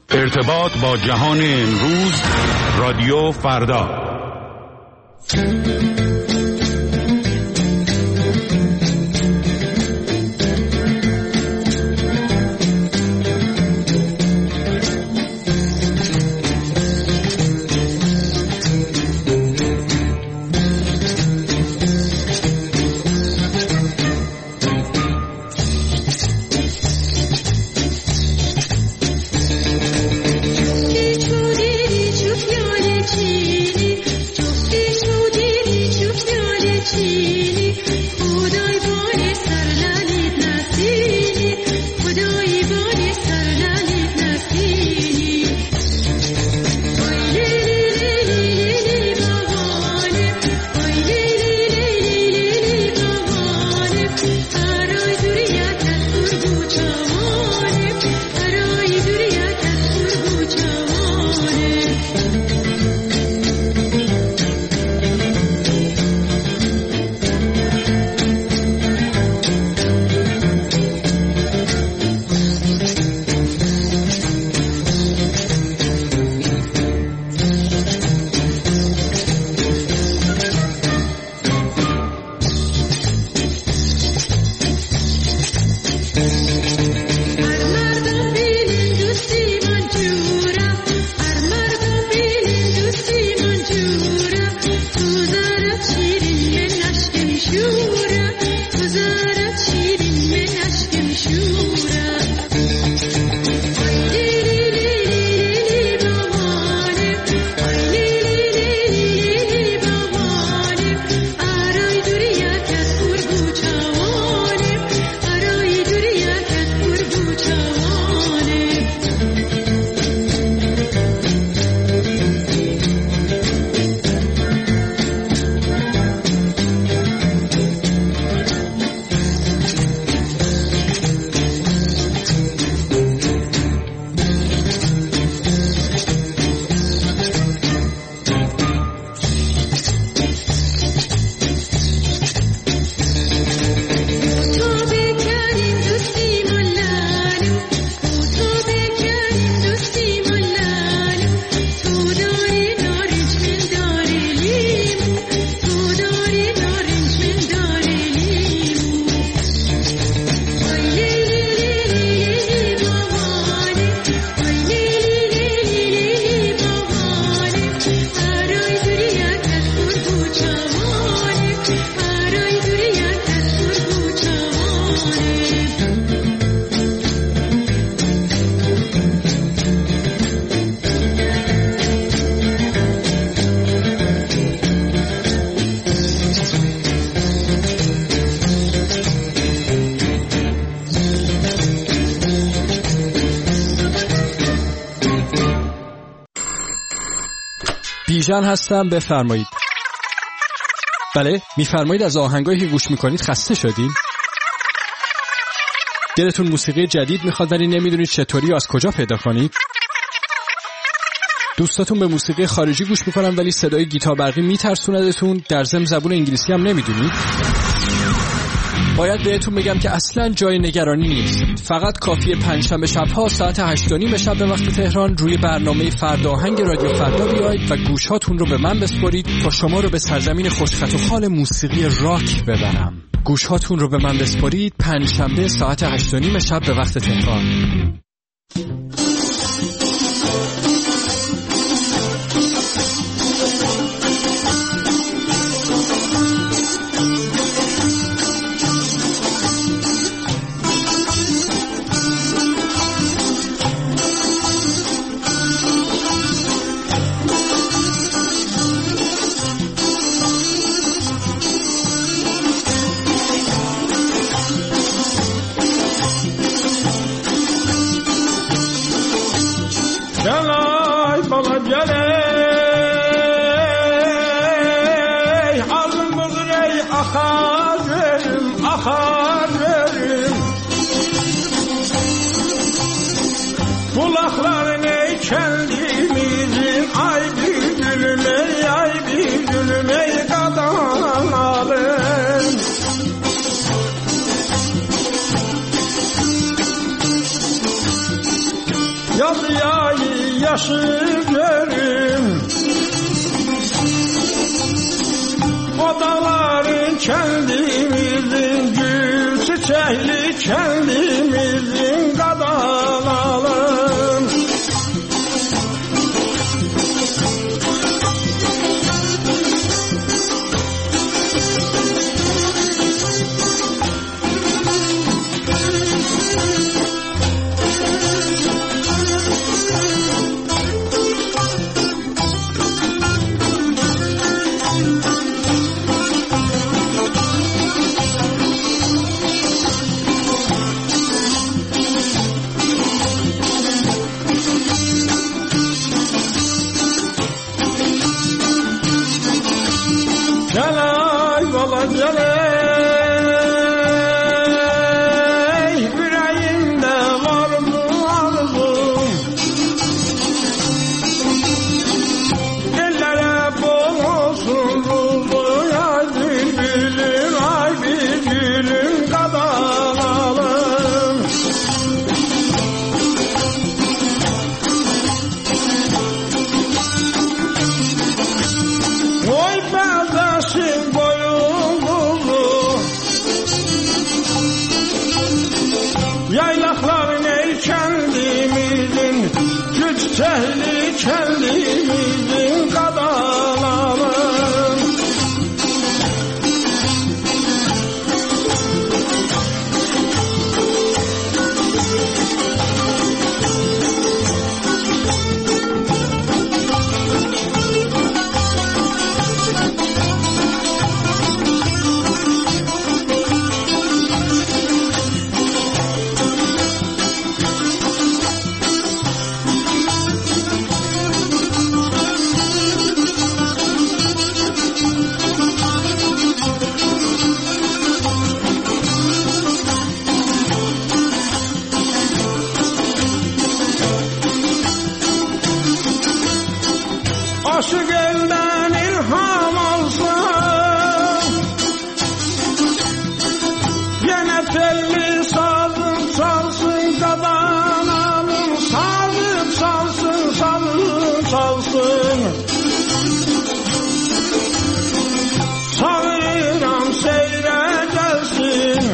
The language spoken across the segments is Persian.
ارتباط با جهان امروز، رادیو فردا. بیژن هستم، بفرمایید. بله، میفرمایید از آهنگایی که گوش میکنید خسته شدین؟ دلتون موسیقی جدید میخواد ولی نمیدونید چطوری و از کجا پیدا کنید؟ دوستاتون به موسیقی خارجی گوش میکنن ولی صدای گیتار برقی میترسوندتون، در ضمن زبون انگلیسی هم نمیدونید؟ باید بهتون بگم که اصلا جای نگرانی نیست. فقط کافیه پنجشنبه شب‌ها ساعت 8:30 شب به وقت تهران روی برنامه فردا آهنگ رادیو فردا بیایید و گوشاتون رو به من بسپارید تا شما رو به سرزمین خوشخط و خال موسیقی راک ببرم. گوشاتون رو به من بسپارید پنجشنبه ساعت 8:30 شب به وقت تهران. yazıyayı yaşı görüm. O dağların kendimizin, gül çiçekli kendimizin kadalalım. Çiçekli kendimizin kadalalım. Aşık elden ilham alsın, yine telli sazım çalsın, kadanalım sazım çalsın, sazım çalsın. Sağıram seyre gelsin,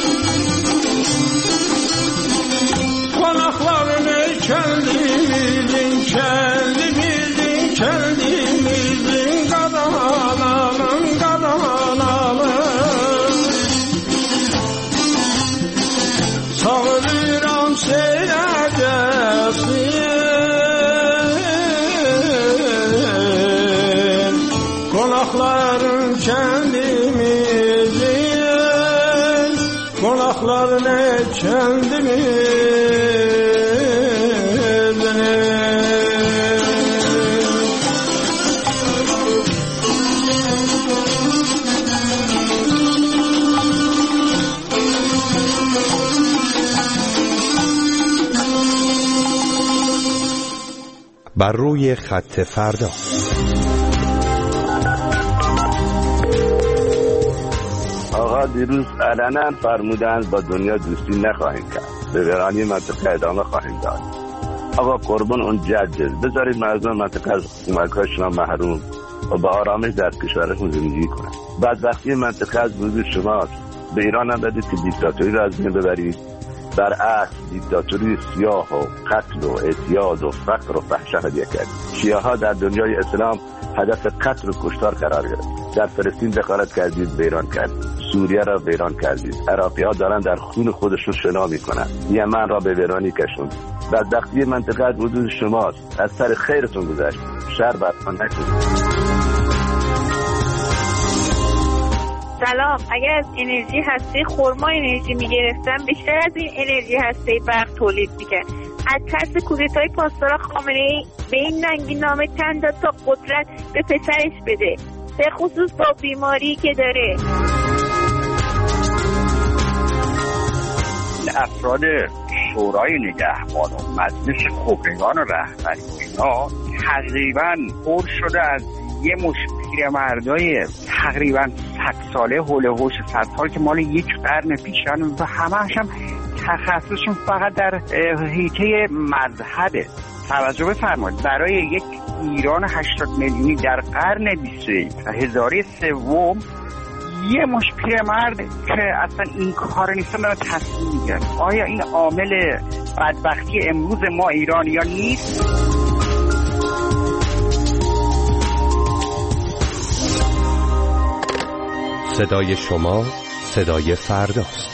konakların ey kendimizin, kendimizin, kendimizin kadalalım, kadalalım. Sağıram seyre gelsin, konakların kendimizin, konakların ey kendimizin. بر روی خط فردا. آقا دیروز علنا فرمودند با دنیا دوستی نخواهیم کرد، به ویرانی منطقه ادامه خواهیم داد. آقا قربان اون جدید بذارید مردم منطقه از کمک‌هاشون محروم و با آرامش در کشورشون زندگی کنند. بدبختی منطقه از وجود شماست. به ایران هم بدید که دیکتاتوری را از بین ببرید. برعکس دیکتاتوری سیاه و قتل و اعتیاد و فقر و فحش هدیه کرد. شیعه‌ها در دنیای اسلام هدف قتل و کشتار قرار گرفت. در فلسطین دخالت کردید، ویران کردید. سوریه را ویران کردید. عراقی‌ها دارن در خون خودشون شنا میکنن. یمن را به ویرانی کشوند. بدبختی منطقه از وجود شماست. از سر خیرتون گذشت. شر بر آن نکنید. سلام. اگر از انرژی هسته خرما انرژی میگرفتم بیشتر از این انرژی هسته برق تولید میکرد. از ترس کودتای پاسداران خامنه‌ای به این ننگی نامه تن داد تا قدرت به پسرش بده، به خصوص با بیماری که داره. افراد شورای نگهبان و مجلس خبرگان و رهبری اینا تقریبا پر شده از یه مش پیرمردای تقریبا 100 ساله، حول و حوش 100 سال که مال یک قرن پیشن و همه‌ش هم تخصصشون فقط در حیطه مذهبه. توجه بفرمایید، برای یک ایران 80 میلیونی در قرن 21 و هزاره سوم یه مش پیرمرد که اصلا این کار نیستن دارن تصمیم میگیرن. آیا این عامل بدبختی امروز ما ایرانیان نیست؟ صدای شما صدای فرداست.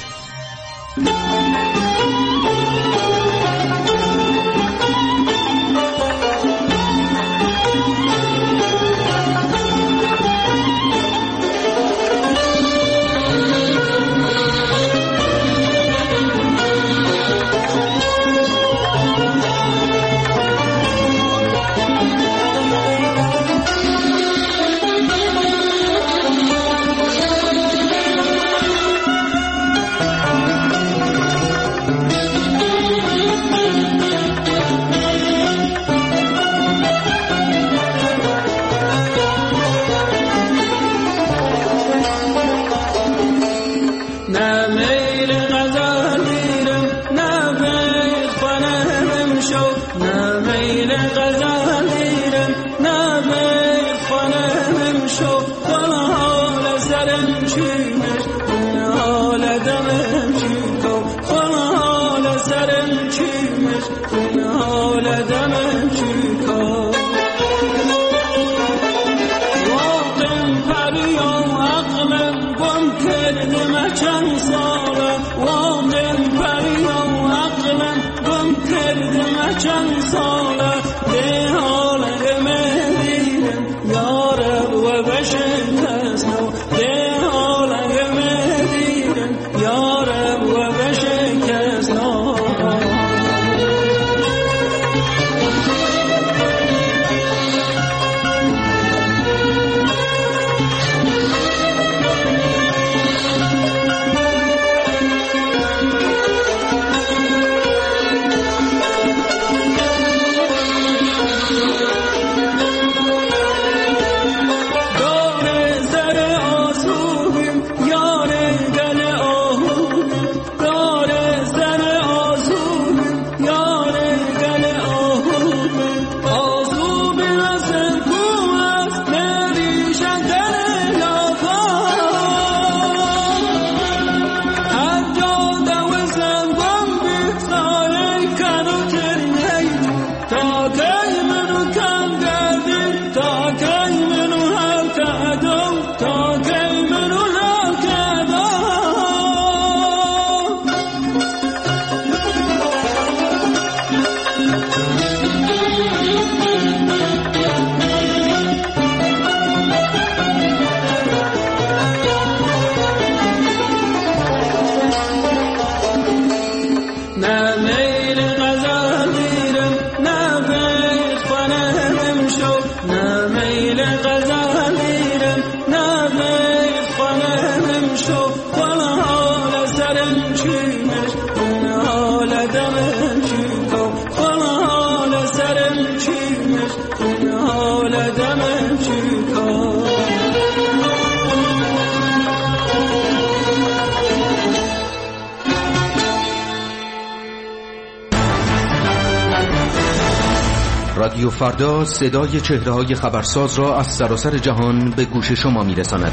رادیو فردا صدای چهره‌های خبرساز را از سراسر جهان به گوش شما می‌رساند.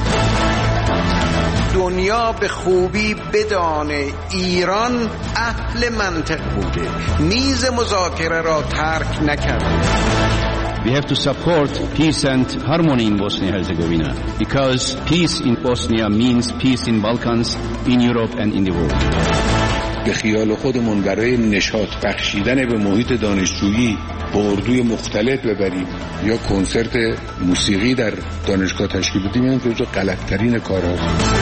دنیا به خوبی بدانه ایران اهل منطق بوده، میز مذاکره را ترک نکرده. We have to support peace and harmony in Bosnia-Herzegovina because peace in Bosnia means peace in Balkans, in Europe and in the world. به خیال خودمون برای نشاط بخشیدن به محیط دانشجویی با اردوی مختلف ببریم یا کنسرت موسیقی در دانشگاه تشکیل بدیم، این جزو غلط‌ترین کارهاست.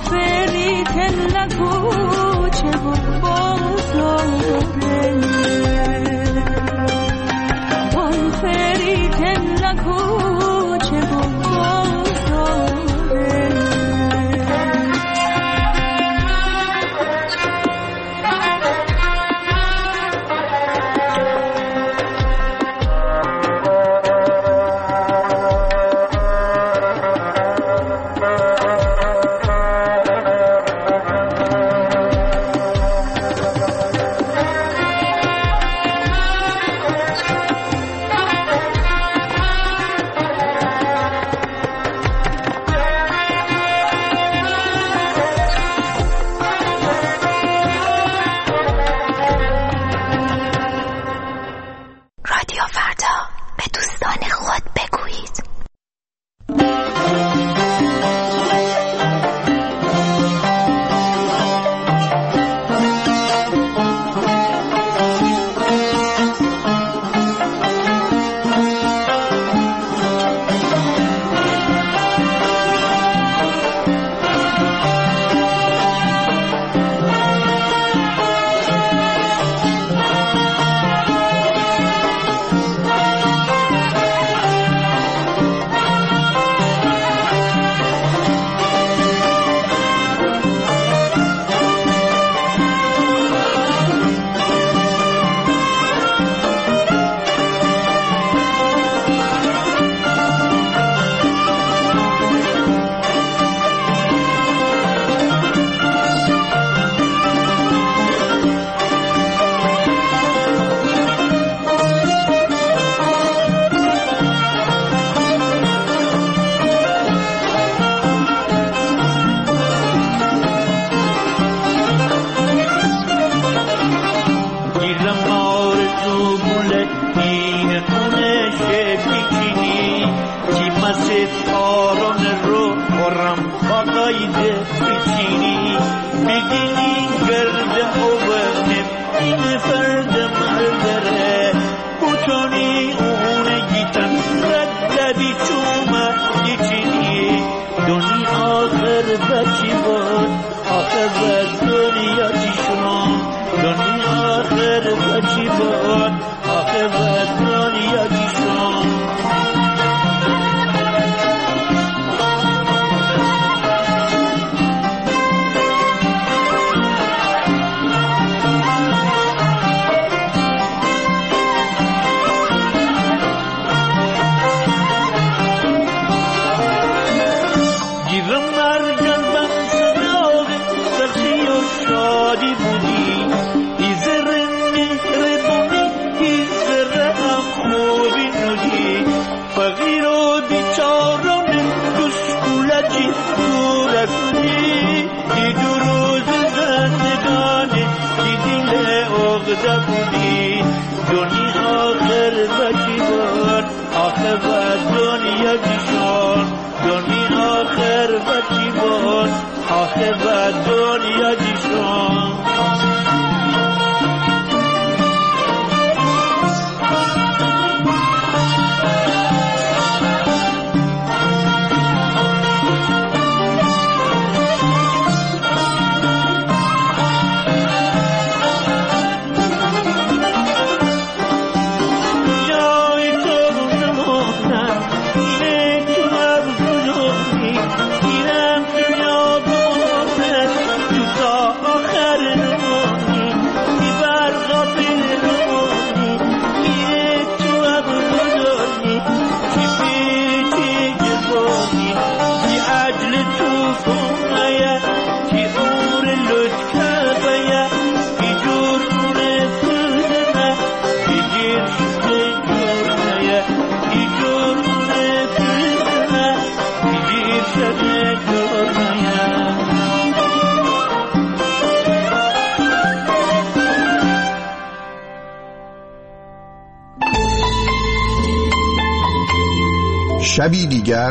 شبی دیگر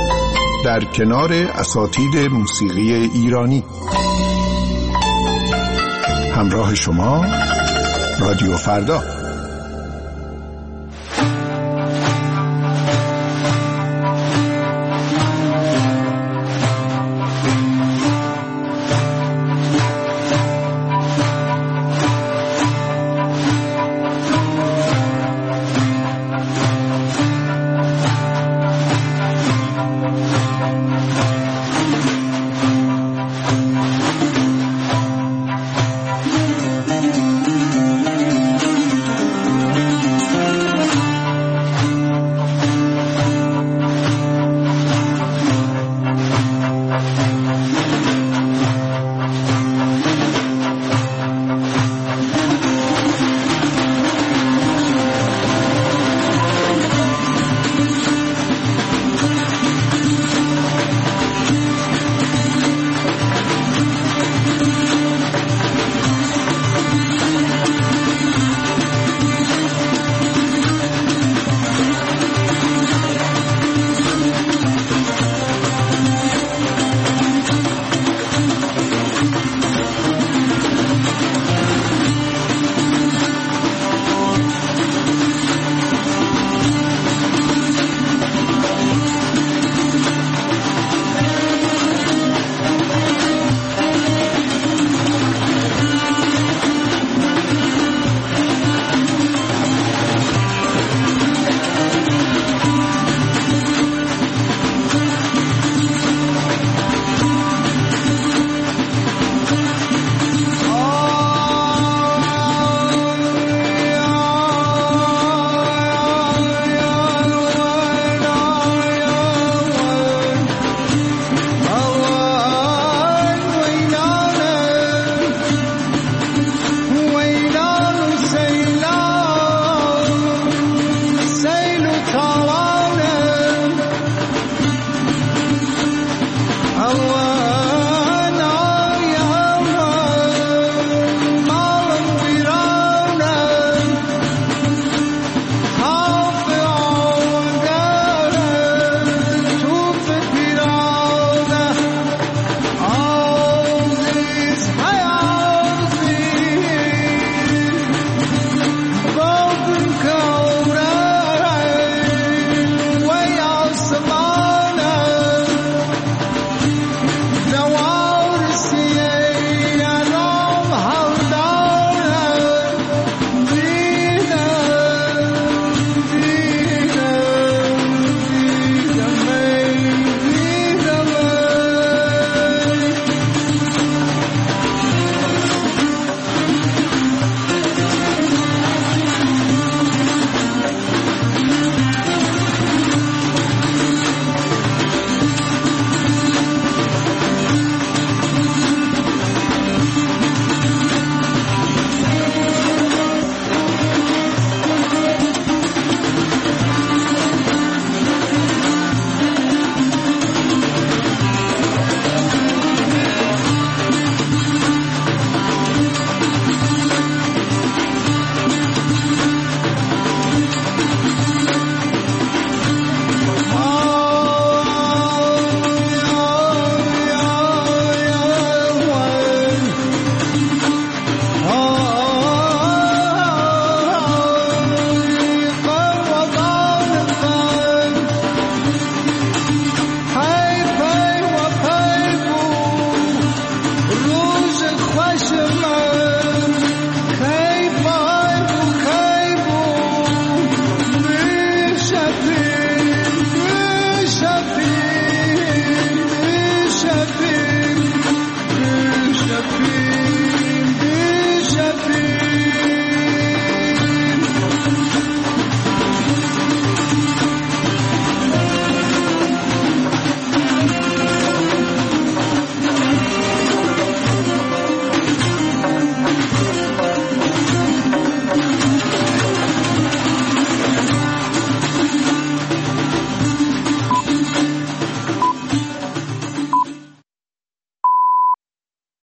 در کنار اساتید موسیقی ایرانی. همراه شما رادیو فردا.